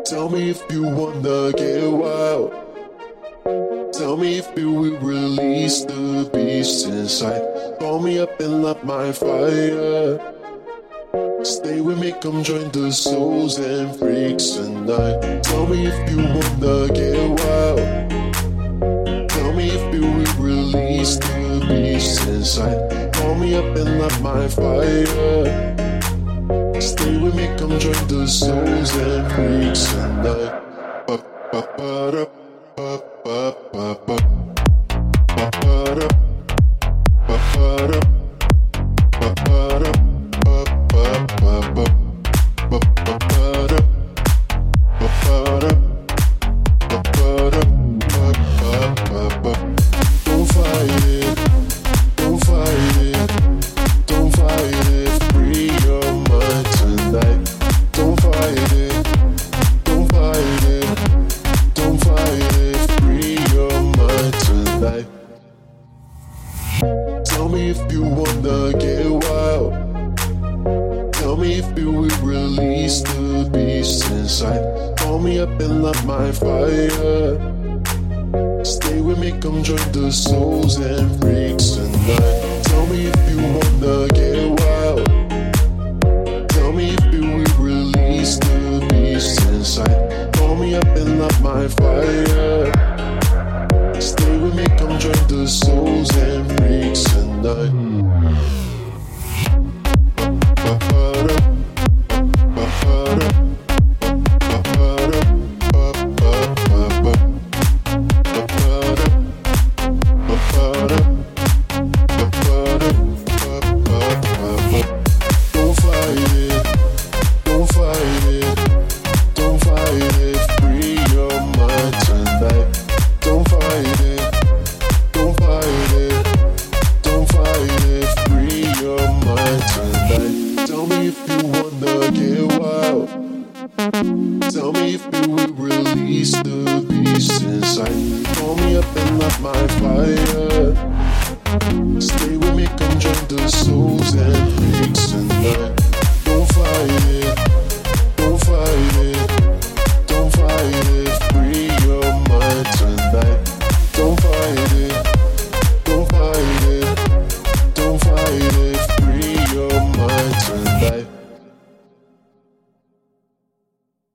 Tell me if you wanna get wild. Tell me if you will release the beast inside. Call me up and light my fire. Stay with me, come join the souls and freaks tonight. Tell me if you wanna get wild. Tell me if you will release the beast inside. Call me up and light my fire. Stay with me, come join the souls and freaks tonight. Ba ba ba da, ba ba ba ba, ba ba da, ba ba da, ba ba da, ba ba ba ba, ba ba ba da, ba ba da, ba ba da, ba ba ba ba. Don't fight it, don't fight it, don't fight it. Free your mind tonight. Don't fight it, don't fight it, don't fight it. Free your mind tonight. Tell me if you wanna get wild. Tell me if you will release the beast inside. Call me up and light my fire. Stay with me, come join the souls and freaks tonight. Tell me if you wanna get wild. Tell me if you will release the beast inside. Call me up and light my fire. Stay with me, come join the souls and freaks tonight. Ba-ba-da, ba-ba-da, ba-ba-da, ba-ba-ba-ba, ba-ba-da, ba-ba-da, ba-ba-da, ba-ba-ba-ba. Don't fight it, don't fight it, don't fight it. Free your mind tonight. Don't fight it, don't fight it, don't fight it. Free your mind tonight. Tell me if you wanna get wild. Tell me if you will release the beast inside. Call me up and light my fire. Stay with me, come join the souls and freaks tonight.